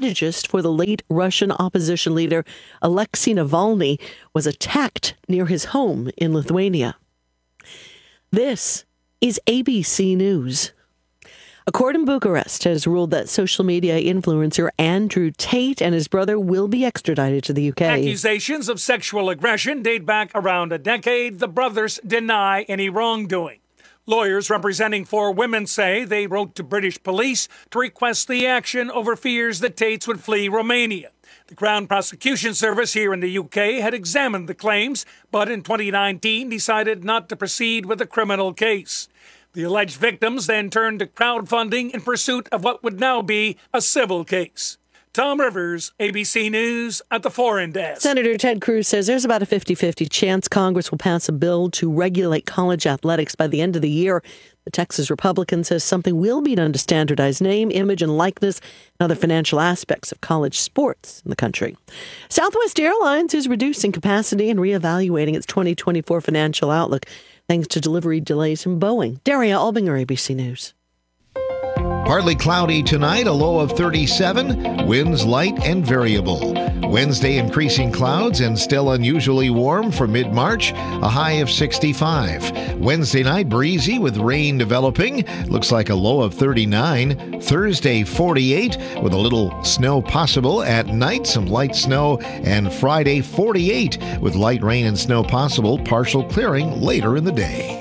strategist for the late Russian opposition leader Alexei Navalny, was attacked near his home in Lithuania. This is ABC News. A court in Bucharest has ruled that social media influencer Andrew Tate and his brother will be extradited to the UK. Accusations of sexual aggression date back around a decade. The brothers deny any wrongdoing. Lawyers representing 4 women say they wrote to British police to request the action over fears that Tates would flee Romania. The Crown Prosecution Service here in the UK had examined the claims, but in 2019 decided not to proceed with a criminal case. The alleged victims then turned to crowdfunding in pursuit of what would now be a civil case. Tom Rivers, ABC News at the Foreign Desk. Senator Ted Cruz says there's about a 50-50 chance Congress will pass a bill to regulate college athletics by the end of the year. The Texas Republican says something will be done to standardize name, image, and likeness and other financial aspects of college sports in the country. Southwest Airlines is reducing capacity and reevaluating its 2024 financial outlook thanks to delivery delays from Boeing. Daria Albinger, ABC News. Partly cloudy tonight, a low of 37, winds light and variable. Wednesday, increasing clouds and still unusually warm for mid-March, a high of 65. Wednesday night, breezy with rain developing, looks like a low of 39. Thursday, 48, with a little snow possible at night, some light snow. And Friday, 48, with light rain and snow possible, partial clearing later in the day.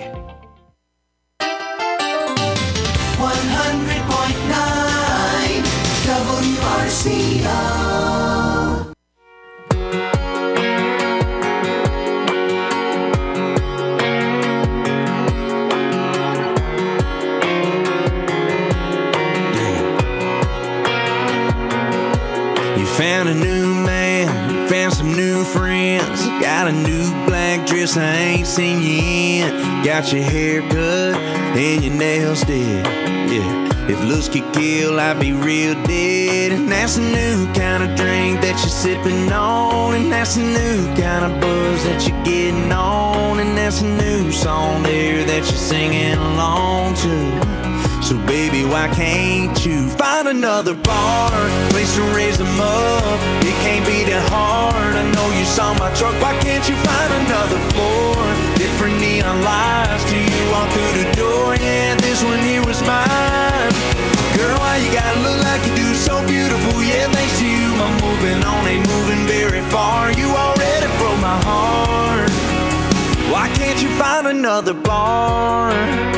100.9 WRCO. You found a new man, found some new friends, got a new black dress I ain't seen you in, got your hair cut and your nails did, yeah. If looks could kill, I'd be real dead. And that's a new kind of drink that you're sipping on, and that's a new kind of buzz that you're getting on, and that's a new song there that you're singing along to. So baby, why can't you find another bar, place to raise them up? It can't be that hard. I know you saw my truck. Why can't you find another floor? Different neon lights till you walk through the door. Yeah, this one here was mine. Girl, why you gotta look like you do? So beautiful. Yeah, thanks to you, I'm moving on, ain't moving very far. You already broke my heart. Why can't you find another bar?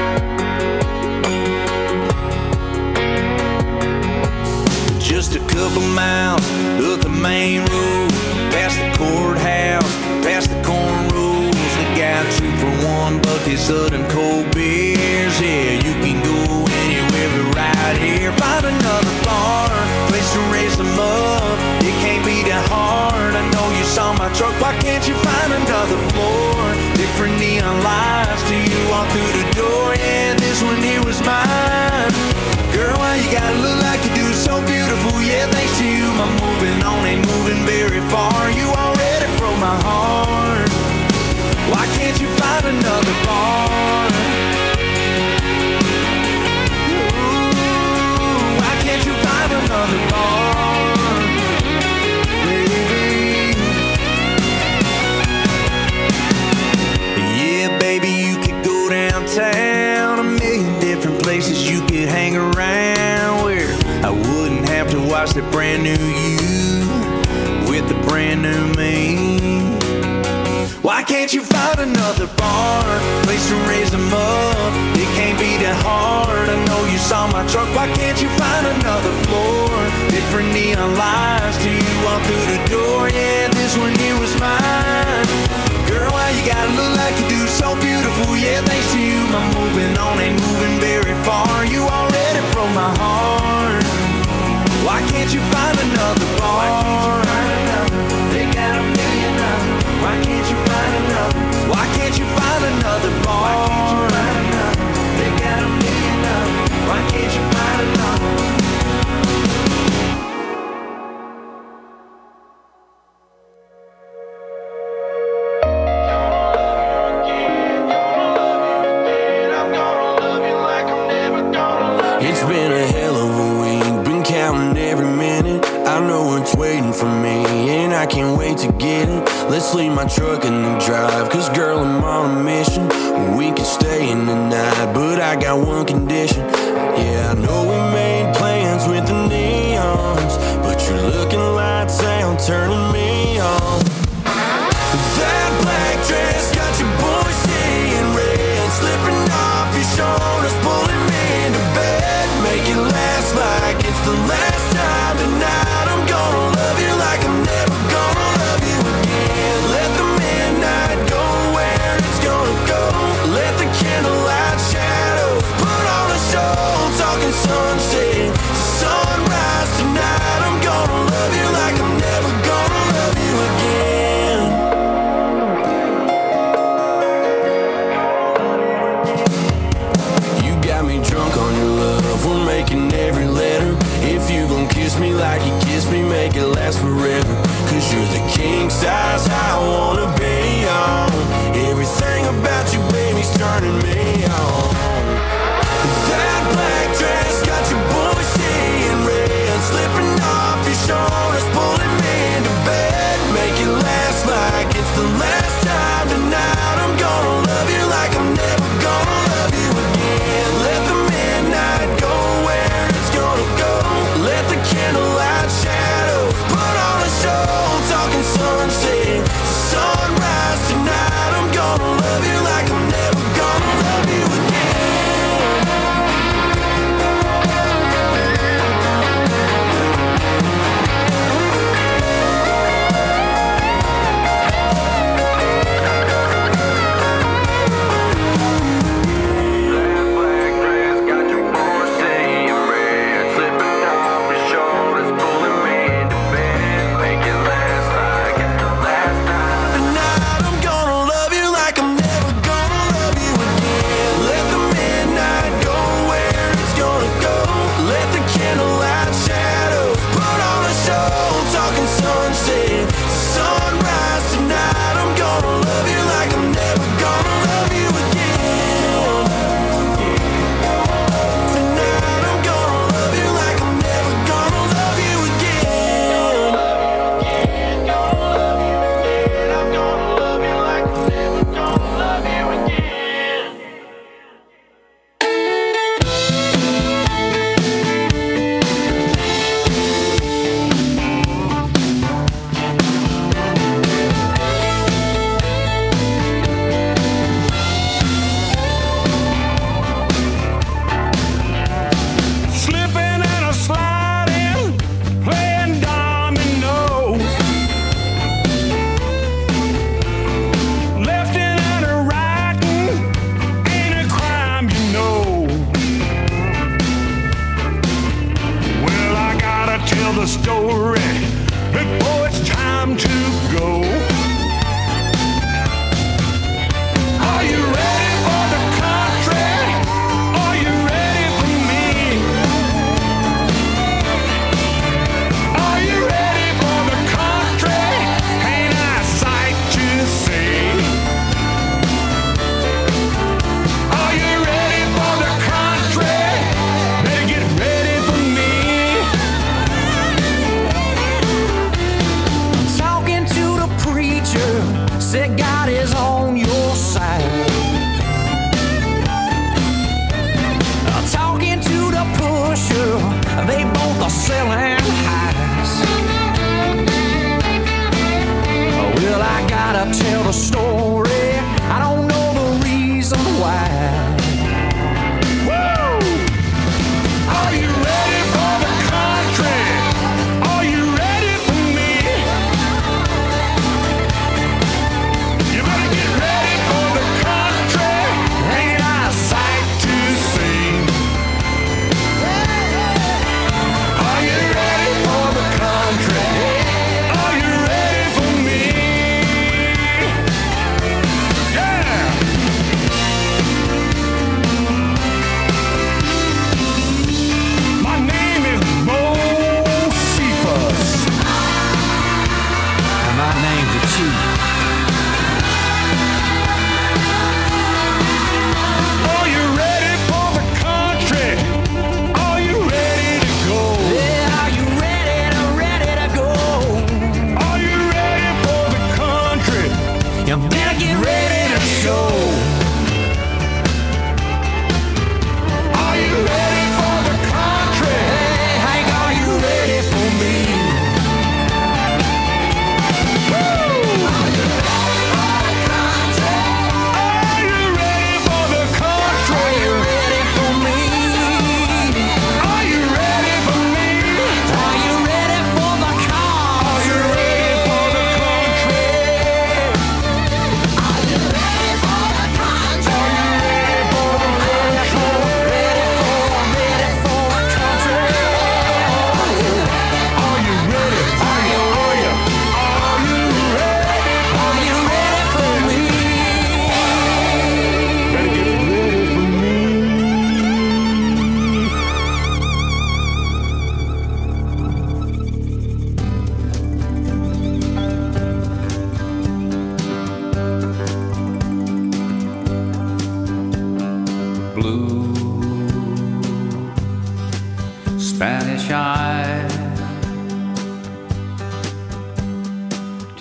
Just a couple miles up the main road, past the courthouse, past the cornrows. We got 2 for $1 buckets of them cold beers. Yeah, you can go anywhere but right here. Find another bar, place to raise them up. It can't be that hard. I know you saw my truck. Why can't you find another floor? Different neon lights till you walk through the door. Yeah, this one here was mine. Girl, why you gotta look like you do? So beautiful, yeah, thanks to you, I'm moving on, ain't moving very far. You already broke my heart. Why can't you find another bar? Ooh, why can't you find another bar? Baby. Yeah, baby, you could go downtown, a million different places you could hang around, where I wouldn't have to watch the brand new you with the brand new me. Why can't you find another bar, place to raise them up? It can't be that hard. I know you saw my truck. Why can't you find another floor? Different neon lights till you walk through the door. Yeah, this one here was mine. Girl, why you gotta look like you do? So beautiful, yeah, thanks to you, I'm moving on, ain't moving very far. You already broke my heart. Why can't you find another bar? They got a million of them. Why can't you find another? Why can't you find another bar? They got a million of them. Why can't you find another? It's been a hell of a week, been counting every minute. I waiting for me, and I can't wait to get it. Let's leave my truck in the drive, cause girl, I'm on a mission. We could stay in the night, but I got one condition. Yeah, I know we made plans with the neons, but you're looking lights out, turning me on. That black dress got your boy seeing red, slipping off your shoulders, pulling me into bed. Make it last like it's the last time tonight. I'm gonna love you like I'm never gonna love you again. Let the midnight go where it's gonna go. Let the candlelight shadows put on a show. Talking sunset to sunrise tonight. I'm gonna love you like I'm never gonna love you again. You got me drunk on your love. We're making every letter. If you gon' kiss me like you kissed me, make it last forever. Cause you're the king size I wanna be on. Everything about you, baby's turning me on. That black dress got your boy seeing red, slipping off your shoulders, pulling me into bed. Make it last like it's the last time tonight. I'm gonna love you like I'm never gonna love you again. Let the midnight go where it's gonna go. Let the candlelight shadows put on a show. Talking sunset to sunrise tonight. I'm gonna love you like I'm never gonna love you again.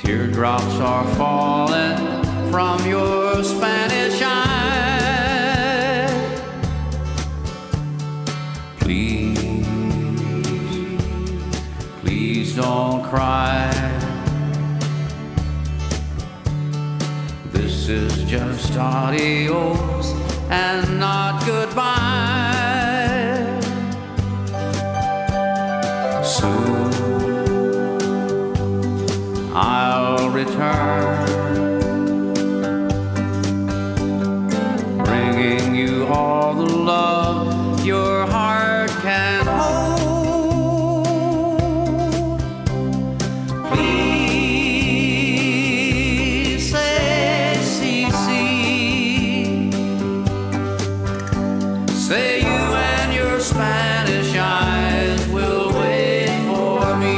Teardrops are falling from your Spanish eye. Please don't cry. This is just adios and not goodbye. Soon I'll return, bringing you all the love your heart can hold. Please say, say you and your Spanish eyes will wait for me.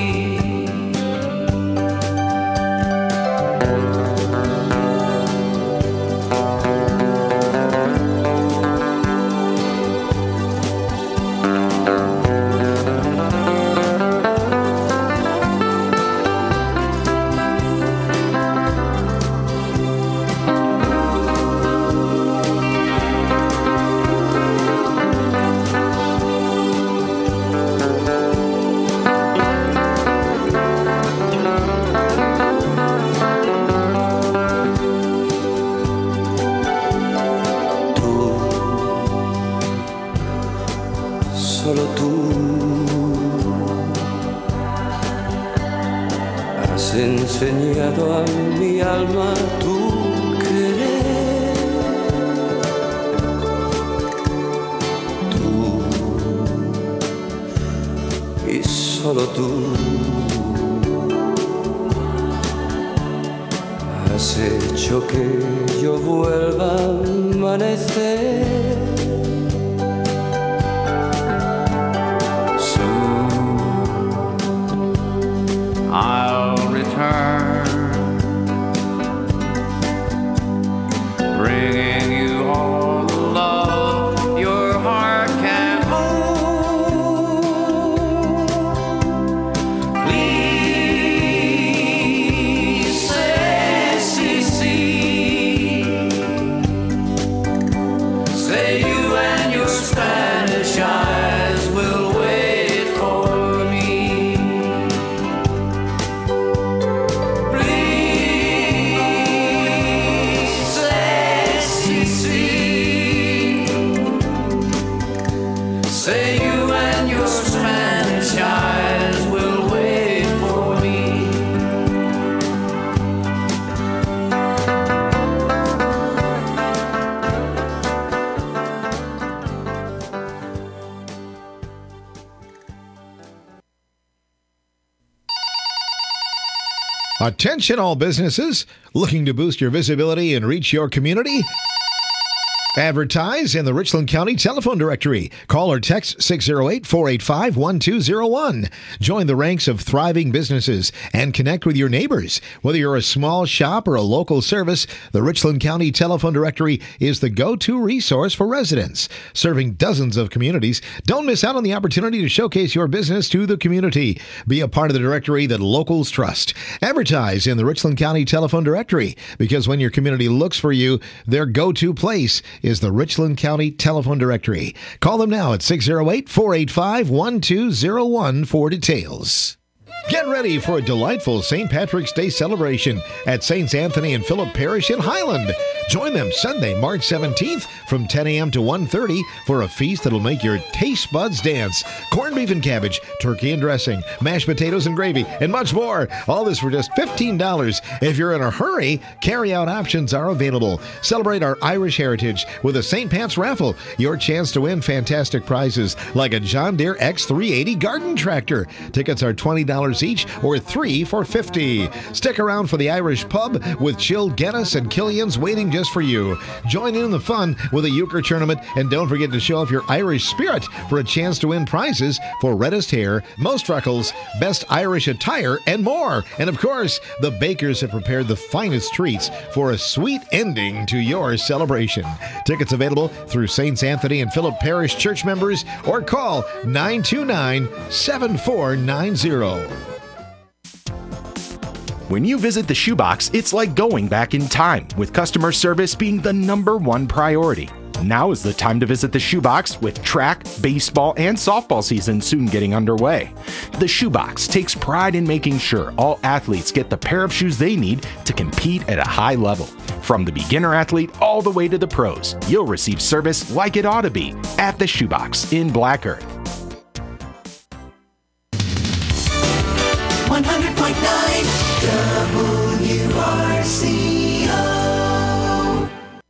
Solo tú has enseñado a mi alma tu querer. Tú y solo tú has hecho que yo vuelva a amanecer. I'll return, bringing you all the love your heart can hold. Please say, say you and your Spanish eyes will wait for me. Say you and your Spanish eyes will wait for me. Attention all businesses looking to boost your visibility and reach your community. Advertise in the Richland County Telephone Directory. Call or text 608-485-1201. Join the ranks of thriving businesses and connect with your neighbors. Whether you're a small shop or a local service, the Richland County Telephone Directory is the go-to resource for residents. Serving dozens of communities, don't miss out on the opportunity to showcase your business to the community. Be a part of the directory that locals trust. Advertise in the Richland County Telephone Directory, because when your community looks for you, their go-to place is the Richland County Telephone Directory. Call them now at 608-485-1201 for details. Get ready for a delightful St. Patrick's Day celebration at Saints Anthony and Philip Parish in Highland. Join them Sunday, March 17th from 10 a.m. to 1:30 for a feast that'll make your taste buds dance. Corned beef and cabbage, turkey and dressing, mashed potatoes and gravy, and much more. All this for just $15. If you're in a hurry, carry-out options are available. Celebrate our Irish heritage with a St. Pat's raffle. Your chance to win fantastic prizes like a John Deere X380 garden tractor. Tickets are $20 each or 3 for $50. Stick around for the Irish pub with chilled Guinness and Killian's waiting just for you. Join in the fun with a euchre tournament, and don't forget to show off your Irish spirit for a chance to win prizes for reddest hair, most freckles, best Irish attire, and more. And of course, the bakers have prepared the finest treats for a sweet ending to your celebration. Tickets available through Saints Anthony and Philip Parish church members or call 929-7490. When you visit the Shoebox, it's like going back in time, with customer service being the #1 priority. Now is the time to visit the Shoebox, with track, baseball, and softball season soon getting underway. The Shoebox takes pride in making sure all athletes get the pair of shoes they need to compete at a high level. From the beginner athlete all the way to the pros, you'll receive service like it ought to be at the Shoebox in Black Earth. 100.9 WRCO.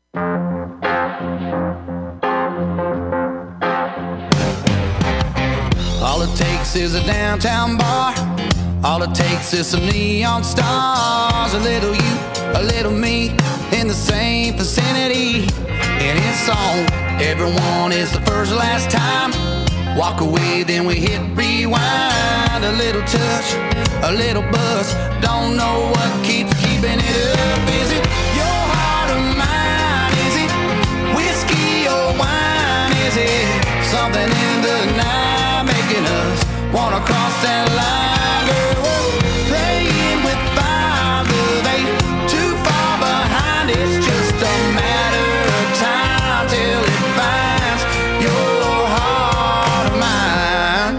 All it takes is a downtown bar. All it takes is some neon stars. A little you, a little me, in the same vicinity. And it's on. Everyone is the first last time. Walk away, then we hit rewind. A little touch, a little buzz. Don't know what keeps keeping it up. Is it your heart or mine? Is it whiskey or wine? Is it something in the night making us wanna cross that line? Girl, we're playing with 5 of 8, too far behind. It's just a matter of time till it finds your heart or mine.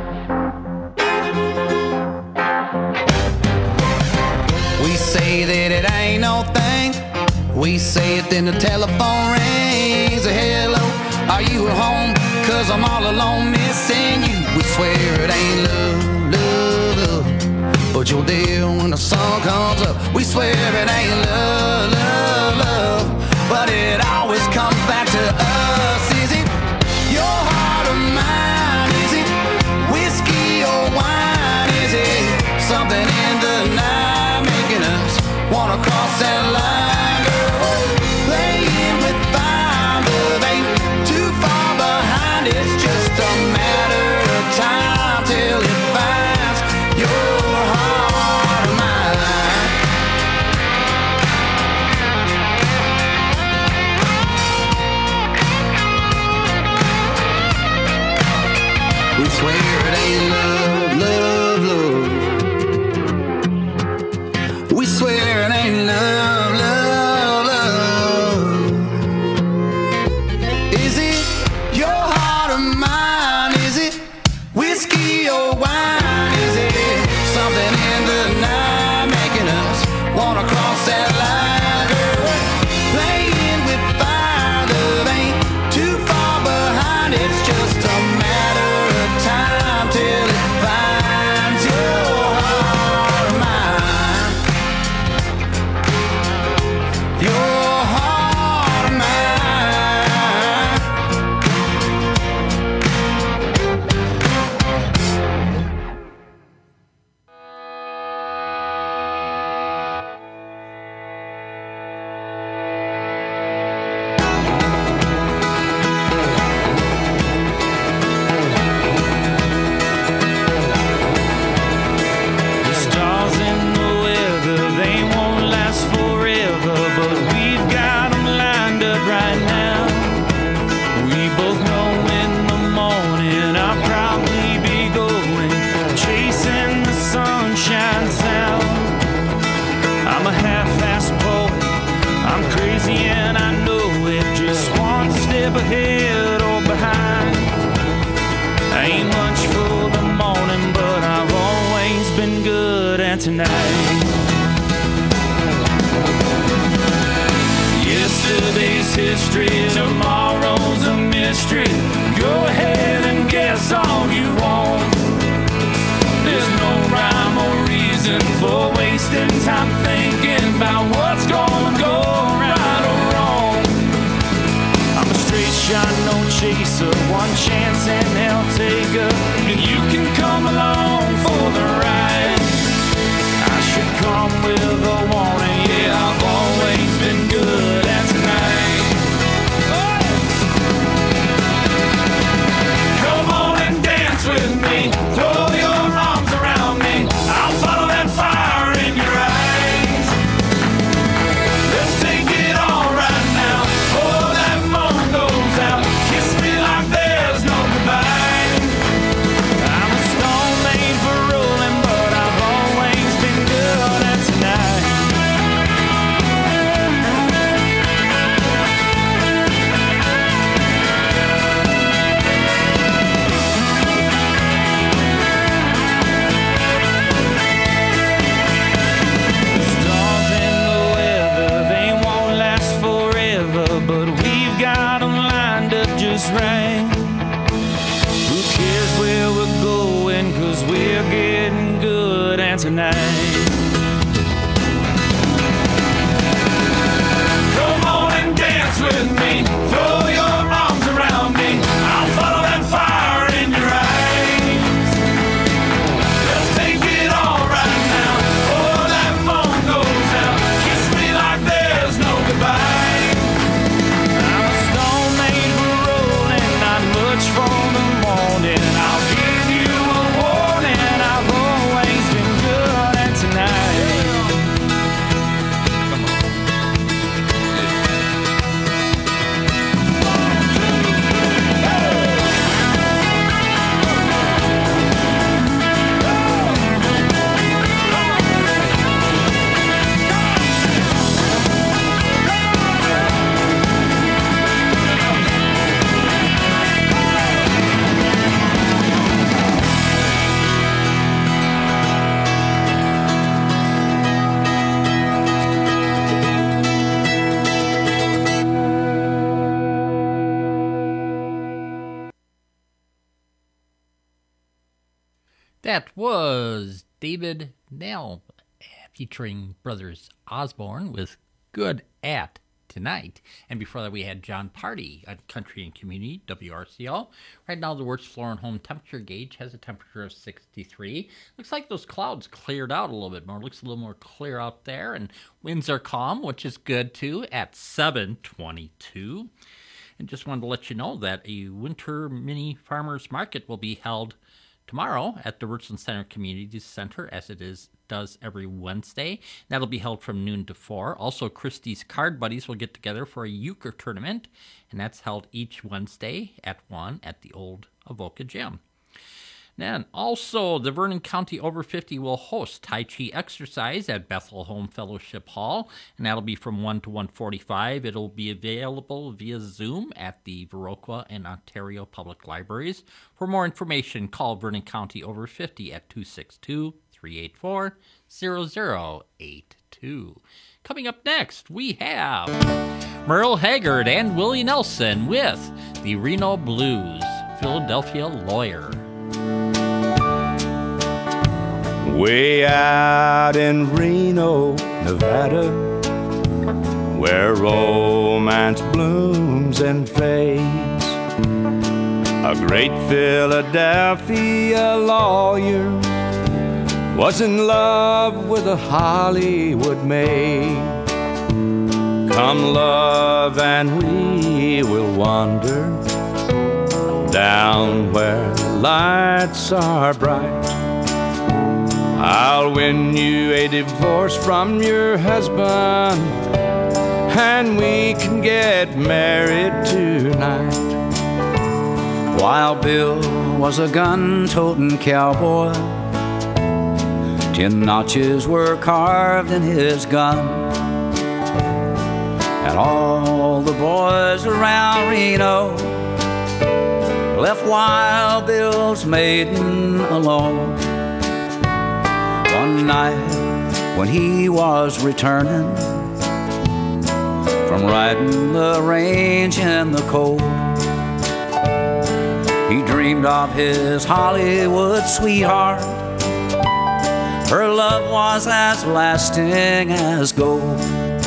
We say that it ain't no thing. We say it, then the telephone rings. Hello, are you at home? 'Cause I'm all alone missing you. We swear it ain't love, love, love, but you're there when the sun comes up. We swear it ain't love, love, love, but it always comes back to us. Is it your heart or mine? Is it whiskey or wine? Is it something in the night making us wanna cross that line? Girl, playing with 5 of 8, too far behind. It's just a matter of time till it finds your heart or mine. We swear it ain't love, love, love. We swear it ain't love, love, love. Is it your heart or mine? Is it whiskey or wine? Is it something in the night making us wanna cross that line? Girl, playing with 5 of 8, too far behind. It's just a matter of time till it finds your heart or mine. Your heart or mine. The stars in the weather, they won't last forever, but we've got them lined up right now. We both know in the morning I'll probably be going, chasing the sunshine sound. I'm a half-assed poet, I'm crazy and I know it, just one step ahead or behind. I ain't much for the morning, but I've always been good at tonight. Yesterday's history, tomorrow's a mystery. Go ahead and guess all you want. There's no rhyme or reason for wasting time thinking about what's gonna go right or wrong. I'm a straight shot, no chaser, one chance and they'll take her. And you can come along for the ride. I should come with a warning, yeah, I've always been good at tonight. Come on and dance with me, throw your arms around me, I'll follow that fire in your eyes. Let's take it all right now, before that moon goes out, kiss me like there's no goodbye. I'm a stone made for rolling, and tonight. Come on and dance with me. Throw your arms around me. I'll follow that fire in your eyes. Let's take it all right now. Before that moon goes out, kiss me like there's no goodbye. I'm a stone made for rolling, not much for the morning. I'll give you a warning. I've always been good at tonight. That was David Nell featuring Brothers Osborne with Good At Tonight. And before that, we had John Party on Country and Community, WRCL. Right now, the Wirtz Floor and Home temperature gauge has a temperature of 63. Looks like those clouds cleared out a little bit more. Looks a little more clear out there. And winds are calm, which is good, too, at 7:22. And just wanted to let you know that a winter mini farmers market will be held tomorrow at the Richland Center Community Center, as it does every Wednesday. That'll be held from noon to 4. Also, Christie's Card Buddies will get together for a euchre tournament, and that's held each Wednesday at 1 at the old Avoca Gym. Then also, the Vernon County Over 50 will host Tai Chi exercise at Bethel Home Fellowship Hall, and that'll be from 1 to 1:45. It'll be available via Zoom at the Viroqua and Ontario Public Libraries. For more information, call Vernon County Over 50 at 262-384-0082. Coming up next, we have Merle Haggard and Willie Nelson with the Reno Blues, Philadelphia Lawyer. Way out in Reno, Nevada, where romance blooms and fades, a great Philadelphia lawyer was in love with a Hollywood maid. Come love and we will wander down where lights are bright. I'll win you a divorce from your husband, and we can get married tonight. While Bill was a gun-toting cowboy, 10 notches were carved in his gun, and all the boys around Reno left Wild Bill's maiden alone. One night when he was returning from riding the range in the cold, he dreamed of his Hollywood sweetheart. Her love was as lasting as gold.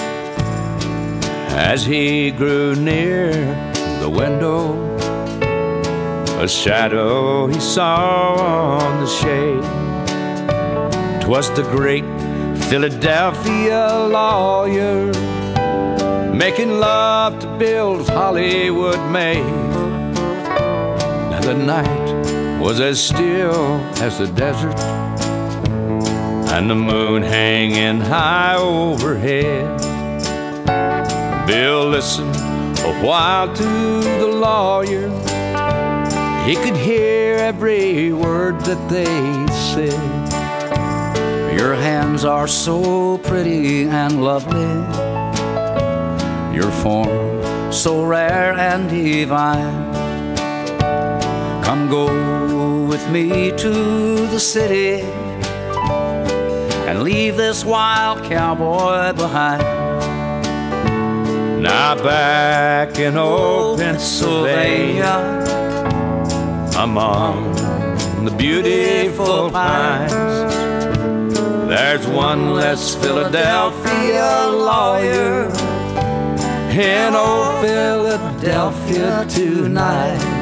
As he grew near the window, a shadow he saw on the shade. 'Twas the great Philadelphia lawyer making love to Bill's Hollywood maid. Now the night was as still as the desert, and the moon hanging high overhead. Bill listened a while to the lawyer. He could hear every word that they said. Your hands are so pretty and lovely, your form so rare and divine. Come go with me to the city and leave this wild cowboy behind. Now back in old Pennsylvania, among the beautiful pines, There's one less Philadelphia lawyer in old Philadelphia tonight.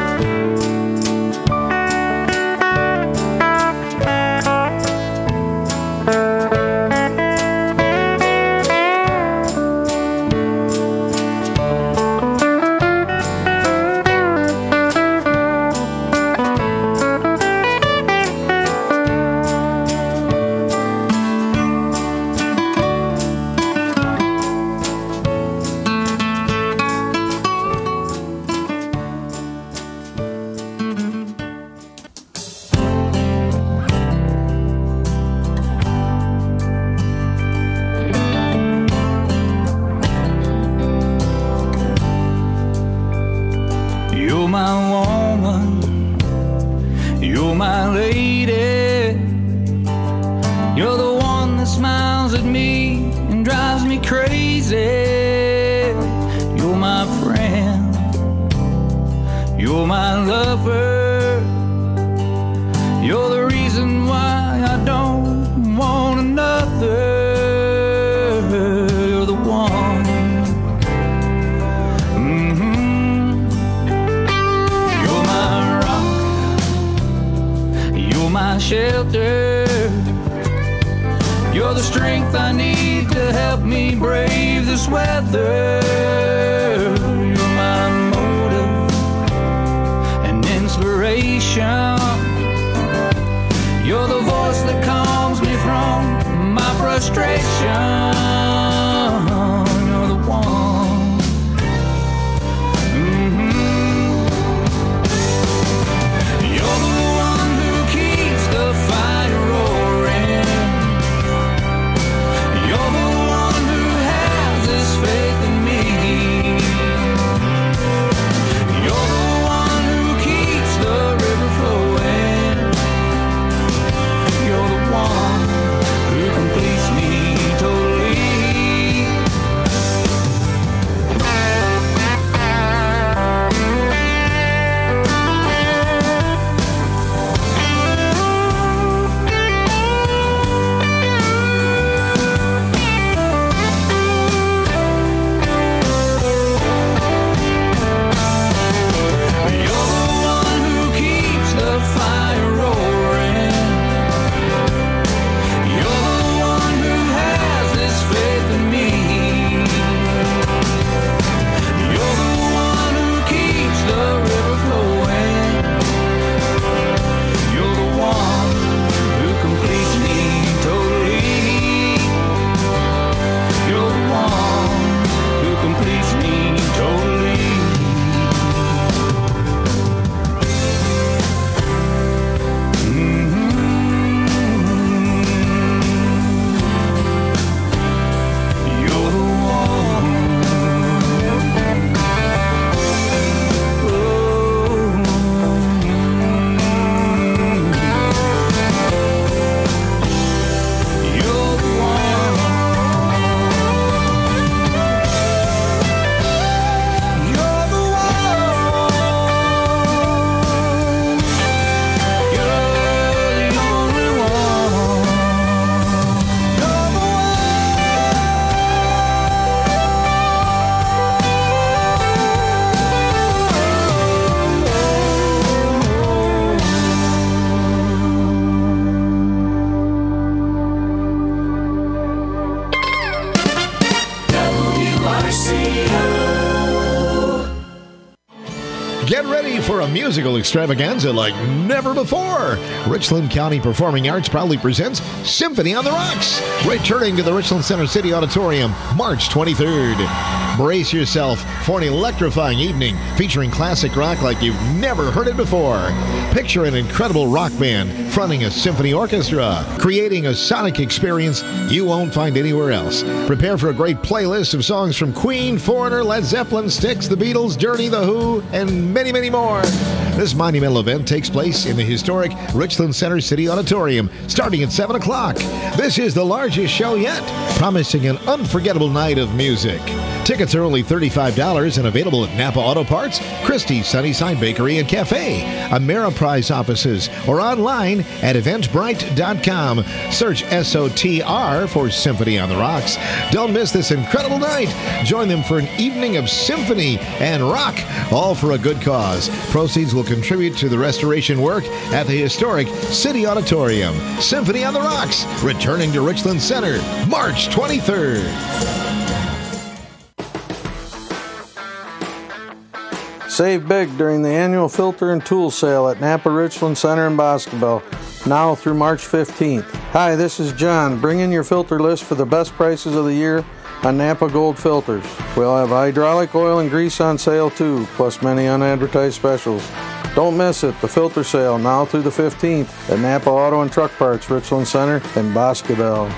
Get ready for a musical extravaganza like never before. Richland County Performing Arts proudly presents Symphony on the Rocks, returning to the Richland Center City Auditorium March 23rd. Brace yourself for an electrifying evening featuring classic rock like you've never heard it before. Picture an incredible rock band fronting a symphony orchestra, creating a sonic experience you won't find anywhere else. Prepare for a great playlist of songs from Queen, Foreigner, Led Zeppelin, Styx, The Beatles, Journey, The Who, and many, many more. This monumental event takes place in the historic Richland Center City Auditorium starting at 7 o'clock. This is the largest show yet, promising an unforgettable night of music. Tickets are only $35 and available at Napa Auto Parts, Christie's Sunnyside Bakery and Cafe, Ameriprise offices, or online at eventbrite.com. Search SOTR for Symphony on the Rocks. Don't miss this incredible night. Join them for an evening of symphony and rock, all for a good cause. Proceeds will contribute to the restoration work at the historic City Auditorium. Symphony on the Rocks, returning to Richland Center, March 23rd. Save big during the annual filter and tool sale at Napa Richland Center in Boscobel, now through March 15th. Hi, this is John. Bring in your filter list for the best prices of the year on Napa Gold filters. We'll have hydraulic oil and grease on sale too, plus many unadvertised specials. Don't miss it, the filter sale now through the 15th at Napa Auto and Truck Parts, Richland Center in Boscobel.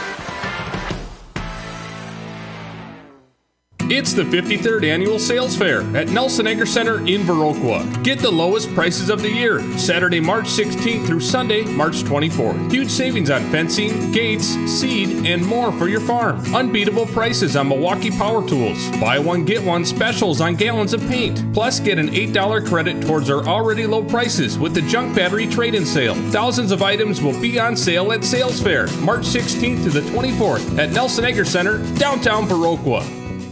It's the 53rd Annual Sales Fair at Nelson Agri Center in Viroqua. Get the lowest prices of the year, Saturday, March 16th through Sunday, March 24th. Huge savings on fencing, gates, seed, and more for your farm. Unbeatable prices on Milwaukee power tools. Buy one, get one specials on gallons of paint. Plus, get an $8 credit towards our already low prices with the junk battery trade-in sale. Thousands of items will be on sale at Sales Fair, March 16th to the 24th at Nelson Agri Center, downtown Viroqua.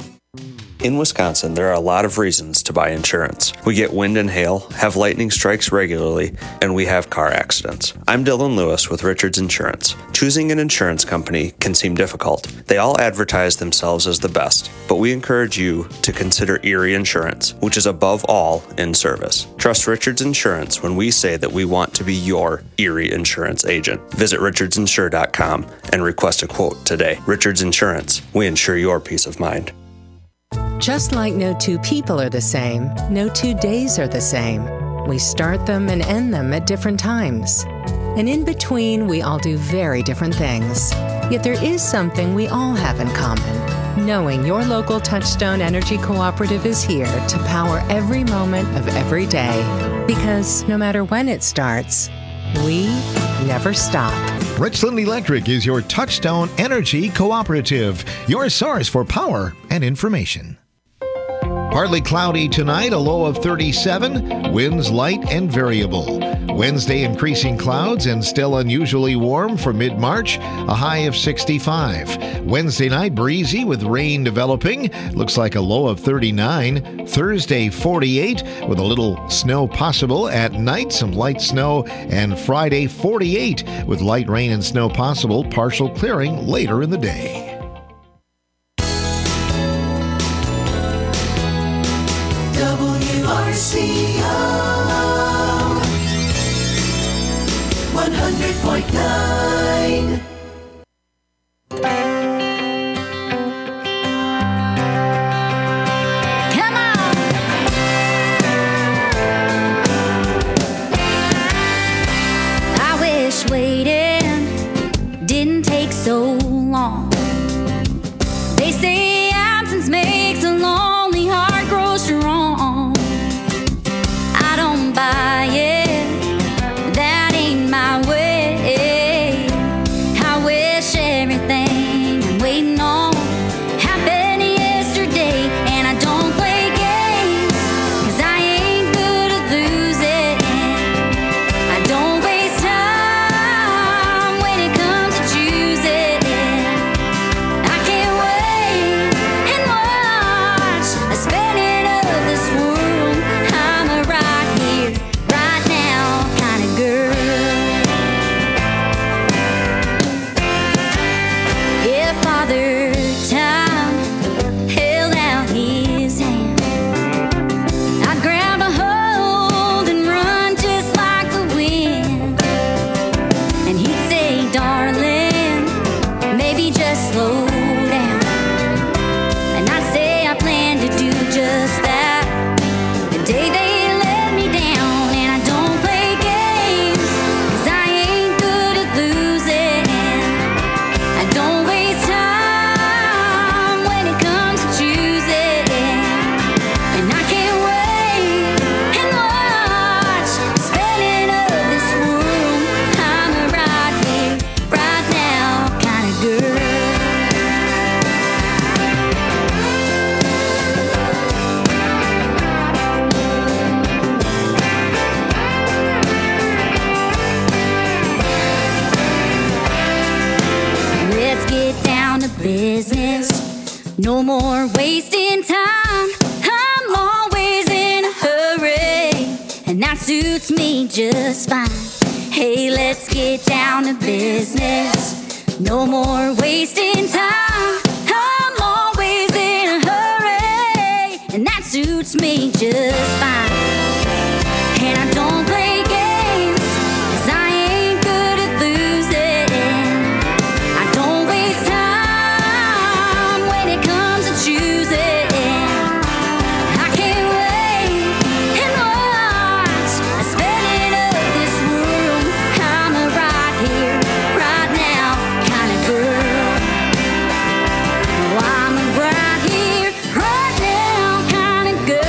In Wisconsin, there are a lot of reasons to buy insurance. We get wind and hail, have lightning strikes regularly, and we have car accidents. I'm Dylan Lewis with Richards Insurance. Choosing an insurance company can seem difficult. They all advertise themselves as the best, but we encourage you to consider Erie Insurance, which is above all in service. Trust Richards Insurance when we say that we want to be your Erie Insurance agent. Visit richardsinsure.com and request a quote today. Richards Insurance, we insure your peace of mind. Just like no two people are the same, no 2 days are the same. We start them and end them at different times. And in between, we all do very different things. Yet there is something we all have in common. Knowing your local Touchstone Energy Cooperative is here to power every moment of every day. Because no matter when it starts, we never stop. Richland Electric is your Touchstone Energy Cooperative, your source for power and information. Partly cloudy tonight, a low of 37, winds light and variable. Wednesday, increasing clouds and still unusually warm for mid-March, a high of 65. Wednesday night, breezy with rain developing, looks like a low of 39. Thursday, 48, with a little snow possible at night, some light snow. And Friday, 48, with light rain and snow possible, partial clearing later in the day. WRCO 100.9. Come on. I wish waiting didn't take so long. They say absence makes a lonely heart grow strong. I don't buy it, that ain't my way. I wish everything I'm waiting on happened yesterday. And I don't play games, 'cause I ain't good at losing. I don't waste time when it comes to choosing. I can't wait and watch the spinning of this world. I'm a right here, right now kind of girl. If Father Time held out his hand, I'd grab a hold and run just like the wind. And he'd say, darling, maybe just slow down. And I'd say I plan to do just that the day they let me down. And I don't play games, 'cause I ain't good at losing. I don't waste time when it comes to choosing. And I can't wait and watch the spinning of this world. I'm a right here, right now kind of girl. No more wasting time. I'm always in a hurry, and that suits me just fine. Hey, let's get down to business. No more wasting time. I'm always in a hurry, and that suits me just fine. And I don't play games, 'cause I ain't good at losing. I don't waste time when it comes to choosing. I can't wait and watch the spinning of this world. I'm a right here, right now kind of girl. Oh, I'm a right here, right now kind of girl.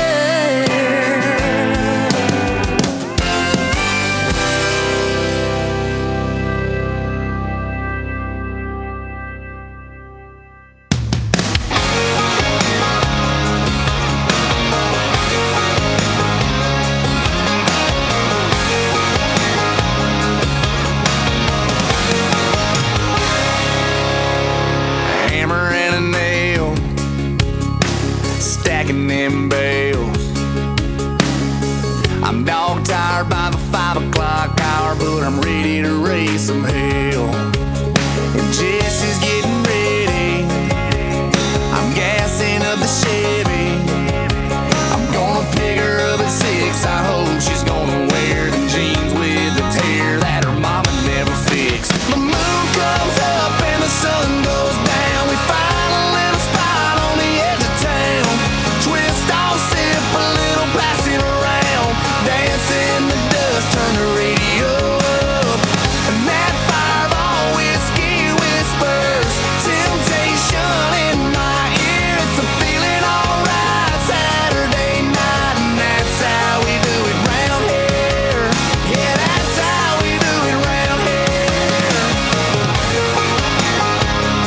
A hammer and a nail, stacking them bales. I'm dog tired by the 5 o'clock hour, but I'm ready to raise some hell. And Jesse's getting ready, I'm gassing up the Chevy. I'm gonna pick her up at 6, I hope she's gonna wear the jeans with the tear that her mama never fixed. The moon comes up and the sun goes down. We find a little spot on the edge of town. Twist off, sip a little, pass it around. Dance in the dust, turn the radio up. And that fireball whiskey whispers temptation in my ear. It's a feeling alright Saturday night, and that's how we do it round here. Yeah, that's how we do it round here.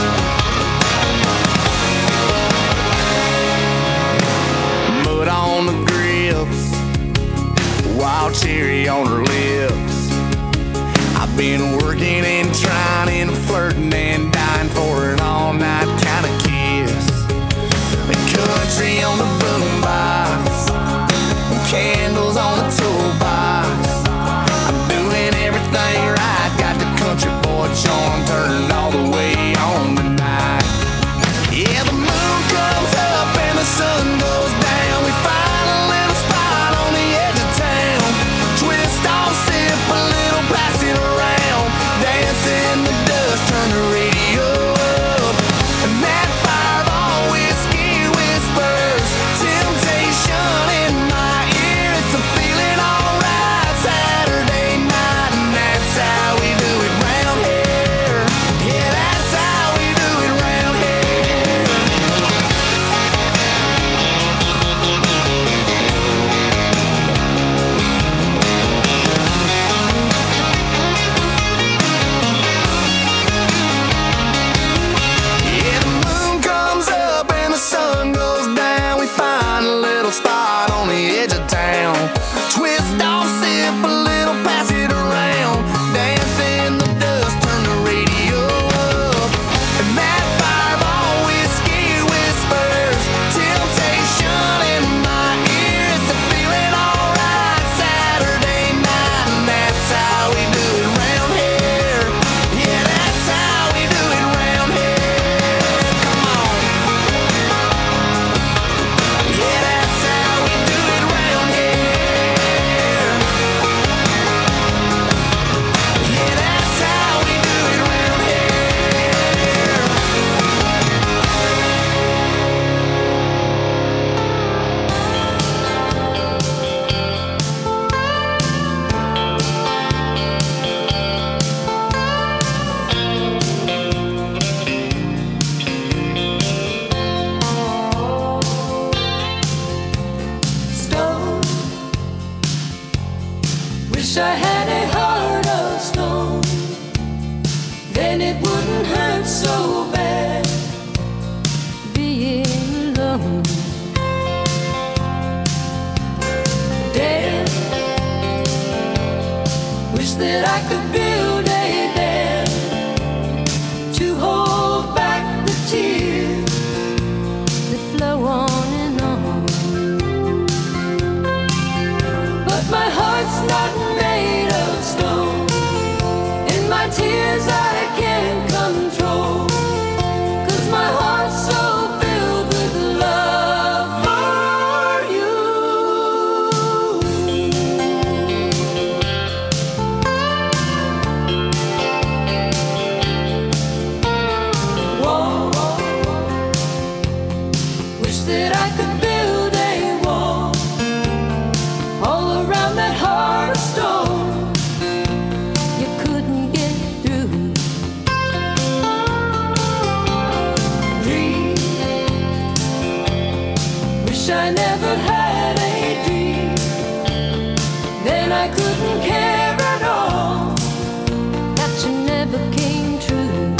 I never had a dream, then I couldn't care at all that you never came true.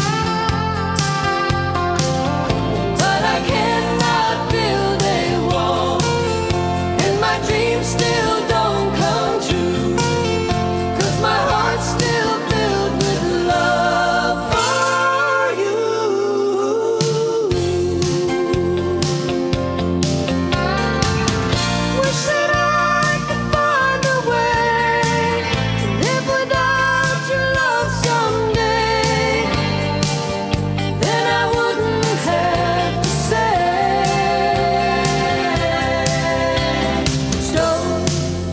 But I cannot build a wall, and my dreams still don't come true, 'cause my heart's still filled with love for you. Wish that I could find a way to live without your love someday. Then I wouldn't have to say, stone.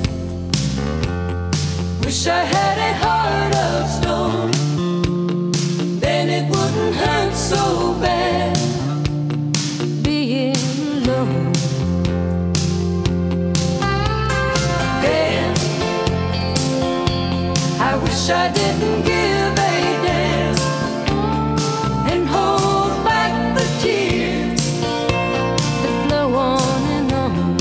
Wish I had a heart of stone, then it wouldn't hurt so bad being alone. Damn, I wish I didn't give a damn and hold back the tears that flow on and on.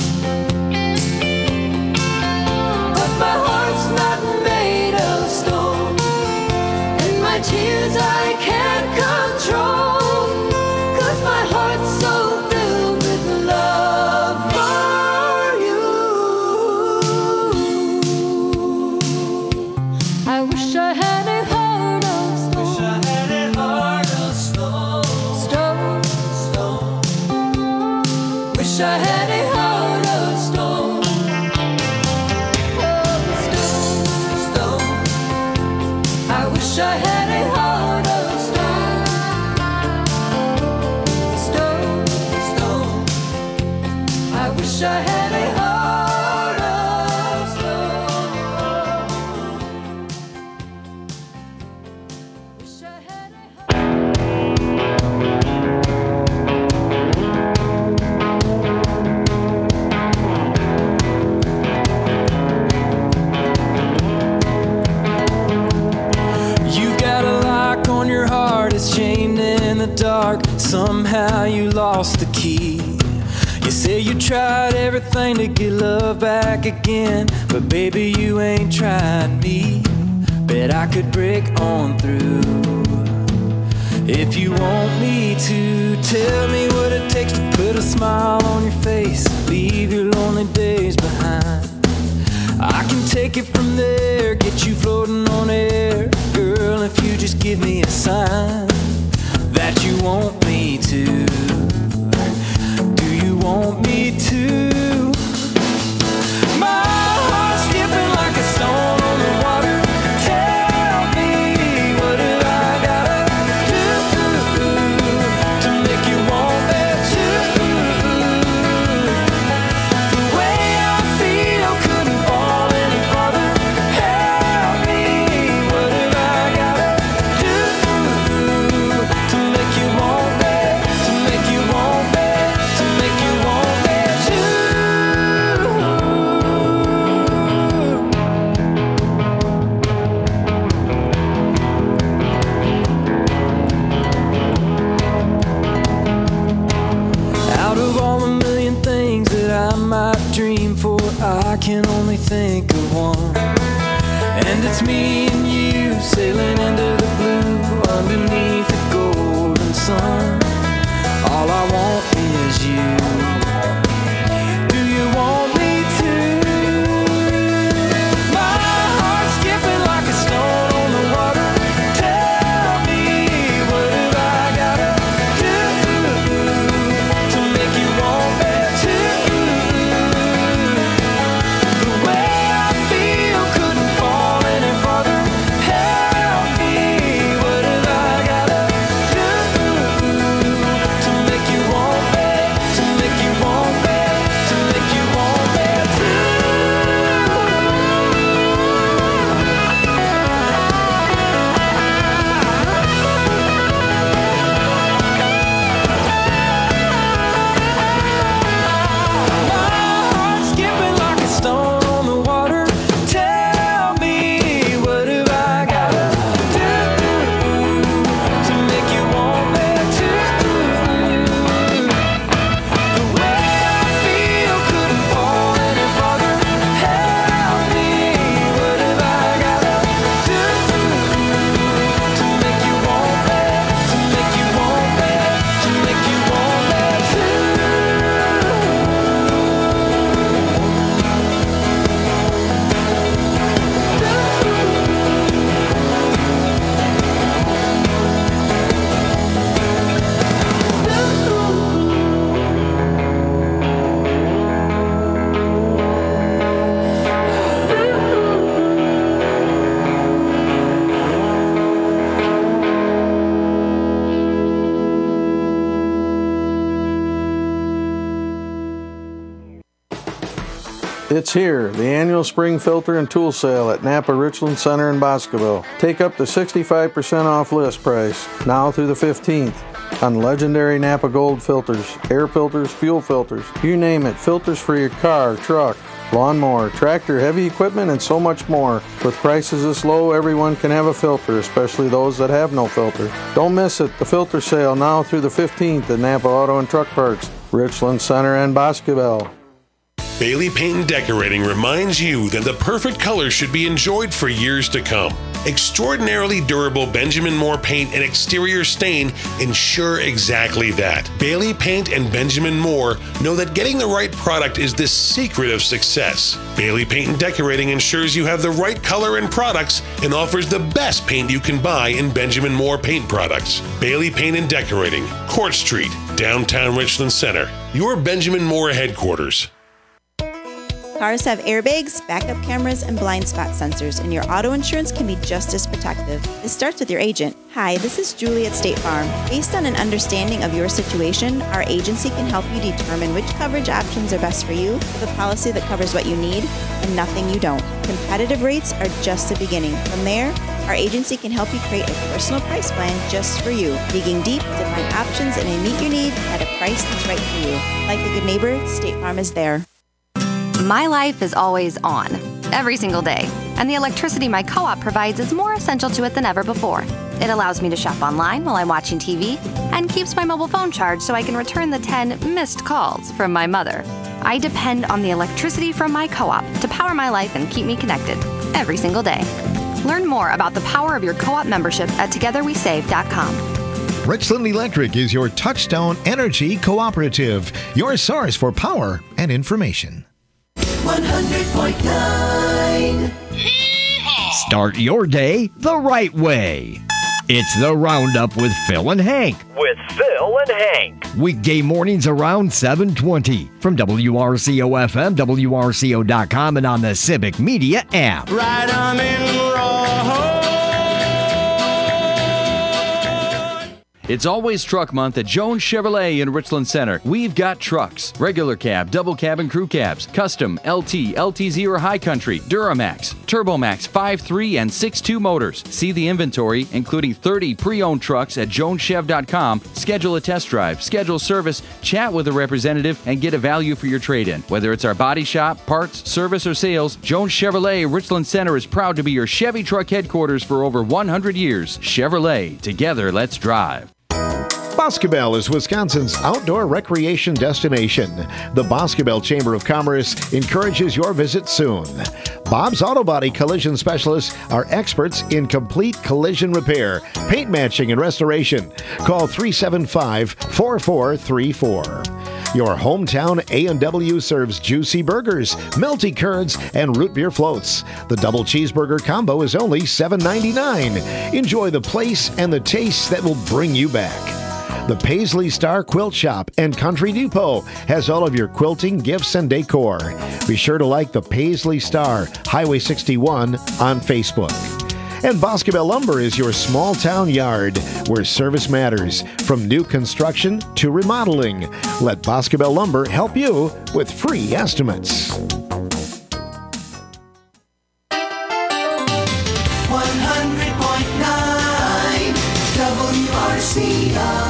But my heart's not made of stone, and my tears I can't control, 'cause my heart's so filled with love for you. I wish I had a heart of stone. Wish I had a heart of stone. Stone, stone. Wish I had a heart of stone. Oh, stone, stone. I wish I had a heart of stone. Stone, stone. I wish I had a heart of stone. Wish I had a You've got a lock on your heart, it's chained in the dark. Somehow you lost the key. You say you tried everything to get love back again, but baby, you ain't tried me. Bet I could break on through. If you want me to, tell me what it takes to put a smile on your face, leave your lonely days behind. I can take it from there, get you floating on air. Girl, if you just give me a sign that you want me to. Do you want me to? My heart's skipping like a stone on the water. Tell me, what have I gotta do to make you want me to? The way I feel couldn't fall any farther. Help me, what have I gotta do to make you want me, to make you want me, to make you want me to? Out of all the million things that I might dream for, I can only think of one. And it's me and you sailing into the blue underneath the golden sun. All I want is you. Do you want me to? My heart's skipping like a stone on the water. Tell me, what have I gotta do to make you want me to? The way I feel couldn't fall any farther. Help It's here, the annual spring filter and tool sale at Napa Richland Center in Boscoville. Take up to 65% off list price, now through the 15th, on legendary Napa Gold filters, air filters, fuel filters, you name it, filters for your car, truck, lawnmower, tractor, heavy equipment, and so much more. With prices this low, everyone can have a filter, especially those that have no filter. Don't miss it, the filter sale now through the 15th at Napa Auto and Truck Parts, Richland Center and Boscoville. Bailey Paint and Decorating reminds you that the perfect color should be enjoyed for years to come. Extraordinarily durable Benjamin Moore paint and exterior stain ensure exactly that. Bailey Paint and Benjamin Moore know that getting the right product is the secret of success. Bailey Paint and Decorating ensures you have the right color and products and offers the best paint you can buy in Benjamin Moore paint products. Bailey Paint and Decorating, Court Street, downtown Richland Center. Your Benjamin Moore headquarters. Cars have airbags, backup cameras, and blind spot sensors, and your auto insurance can be just as protective. It starts with your agent. Hi, this is Julie at State Farm. Based on an understanding of your situation, our agency can help you determine which coverage options are best for you with a policy that covers what you need and nothing you don't. Competitive rates are just the beginning. From there, our agency can help you create a personal price plan just for you, digging deep to find options that may meet your need at a price that's right for you. Like a good neighbor, State Farm is there. My life is always on, every single day, and the electricity my co-op provides is more essential to it than ever before. It allows me to shop online while I'm watching TV and keeps my mobile phone charged so I can return the 10 missed calls from my mother. I depend on the electricity from my co-op to power my life and keep me connected every single day. Learn more about the power of your co-op membership at togetherwesave.com. Richland Electric is your touchstone energy cooperative, your source for power and information. 100.9. Start your day the right way. It's the Roundup with Phil and Hank. With Phil and Hank. Weekday mornings around 7:20 from WRCO-FM, WRCO.com, and on the Civic Media app. Right arm in raw. It's always truck month at Jones Chevrolet in Richland Center. We've got trucks, regular cab, double cab and crew cabs, custom, LT, LTZ or high country, Duramax, Turbomax 5.3 and 6.2 motors. See the inventory, including 30 pre-owned trucks at joneschev.com. Schedule a test drive, schedule service, chat with a representative, and get a value for your trade-in. Whether it's our body shop, parts, service, or sales, Jones Chevrolet Richland Center is proud to be your Chevy truck headquarters for over 100 years. Chevrolet, together let's drive. Boscobel is Wisconsin's outdoor recreation destination. The Boscobel Chamber of Commerce encourages your visit soon. Bob's Auto Body Collision Specialists are experts in complete collision repair, paint matching, and restoration. Call 375-4434. Your hometown A&W serves juicy burgers, melty curds, and root beer floats. The double cheeseburger combo is only $7.99. Enjoy the place and the taste that will bring you back. The Paisley Star Quilt Shop and Country Depot has all of your quilting, gifts, and decor. Be sure to like the Paisley Star, Highway 61 on Facebook. And Boscobel Lumber is your small town yard where service matters, from new construction to remodeling. Let Boscobel Lumber help you with free estimates. 100.9 WRCO.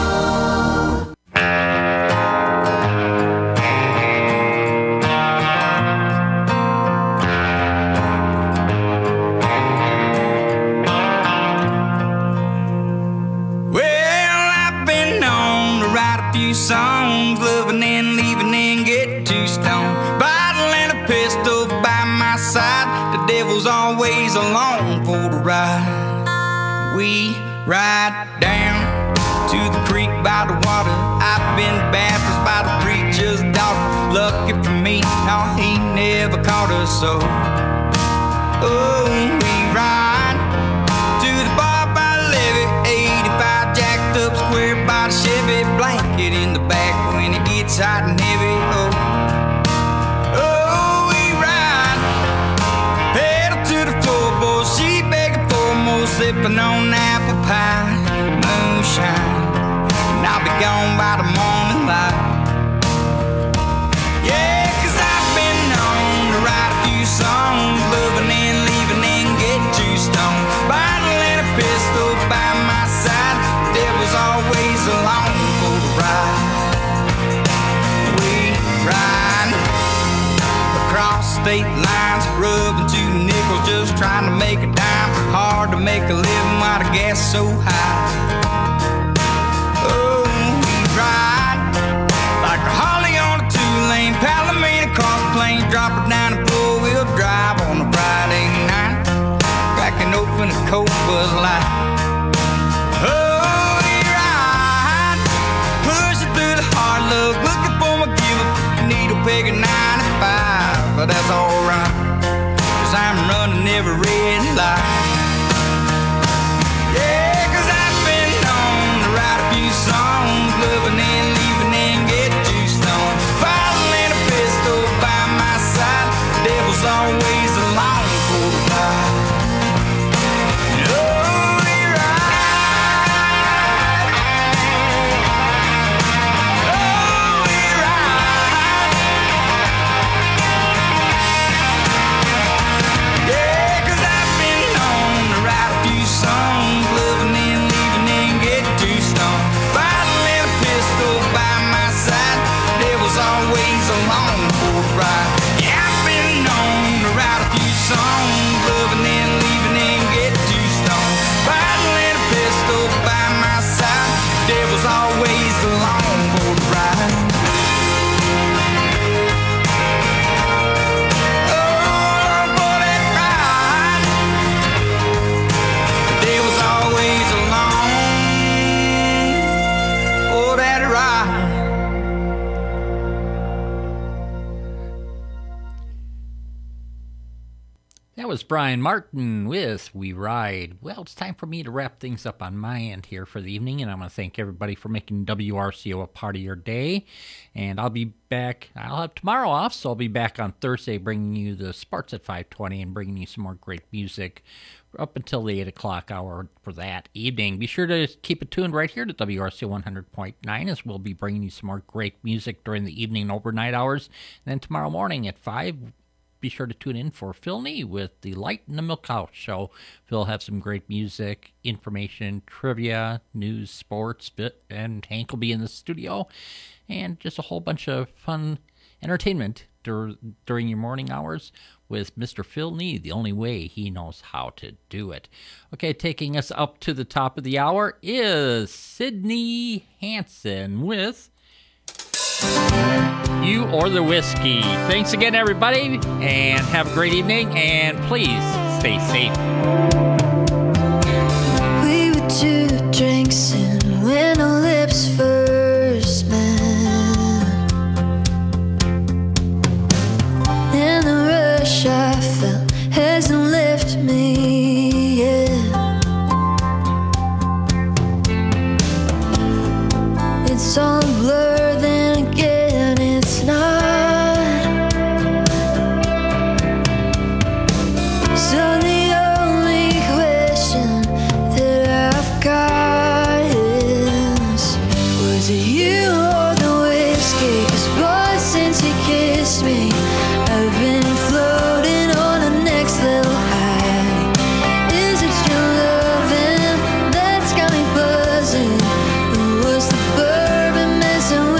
Songs, loving and leaving and get too stoned. Bottle and a pistol by my side. The devil's always along for the ride. We ride down to the creek by the water. I've been baptized by the preacher's daughter. Lucky for me, no, he never caught us so. Oh, we ride to the bar by the levee. 85 jacked up square by the Chevy. Blanket in the back when it gets hot and heavy. Oh, oh, we ride. Pedal to the floor, boy. She begging for more, sipping on apple pie, moonshine. And I'll be gone by the morning light. Yeah, 'cause I've been on the ride. state lines, rubbing 2 nickels, just trying to make a dime. Hard to make a living while the gas is so high. Oh, we ride like a Harley on a 2-lane Palomino across the plains, drop her down and four-wheel drive on a Friday night, cracking open a cold Bud Light. Oh, we ride, pushing through the hard luck, looking for my give-up needle peg at 95, but that's alright, 'cause I'm running every red light. Yeah, 'cause I've been known to write a few songs, loving and leaving and get too stoned, filing a pistol by my side, the devil's always along for the ride. Oh, we ride. Oh, we ride. Yeah, 'cause I've been known to write a few songs, loving and leaving and get too stoned, filing a pistol by my side, the devil's always along for the ride. Yeah, I've been known to write a few songs, loving and leaving and get too stoned, filing a pistol by my side, the devil's always along for the ride. Oh, for that ride, the devil's always along for that ride. That was Brian Martin with We Ride. Well, it's time for me to wrap things up on my end here for the evening, and I want to thank everybody for making WRCO a part of your day. And I'll be back. I'll have tomorrow off, so I'll be back on Thursday bringing you the sports at 5:20 and bringing you some more great music up until the 8 o'clock hour for that evening. Be sure to keep it tuned right here to WRCO 100.9 as we'll be bringing you some more great music during the evening and overnight hours. And then tomorrow morning at 5, be sure to tune in for Phil Nee with the Light in the Milk House show. Phil will have some great music, information, trivia, news, sports, and Hank will be in the studio. And just a whole bunch of fun entertainment during your morning hours with Mr. Phil Nee, the only way he knows how to do it. Okay, taking us up to the top of the hour is Sydney Hansen with You or the Whiskey. Thanks again, everybody, and have a great evening, and please stay safe. We were 2 drinks in when our lips first met. In the rush I felt hasn't left me yet. It's all a blur, then again it's not. So the only question that I've got is, was it you or the whiskey? 'Cause boy, since you kissed me, I've been floating on the next little high. Is it your loving that's got me buzzing? Or was the bourbon messing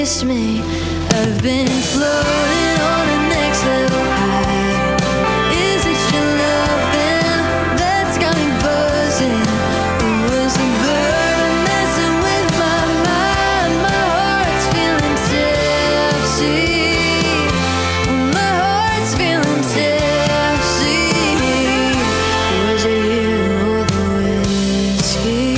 missed me. I've been floating on the next level high. Is it your loving that's got me buzzing? Or was the bird messing with my mind? My heart's feeling tipsy. My heart's feeling tipsy. Was it you or the whiskey?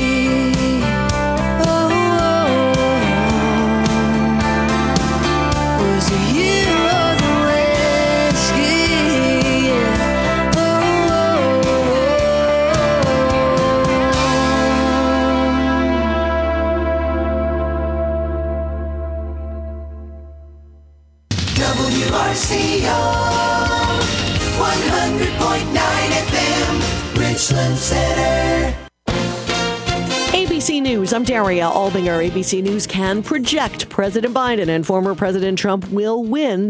Was it you or the whiskey? WRCO 100.9 FM, Richland Center. ABC News, I'm Daria Albinger. ABC News can project President Biden and former President Trump will win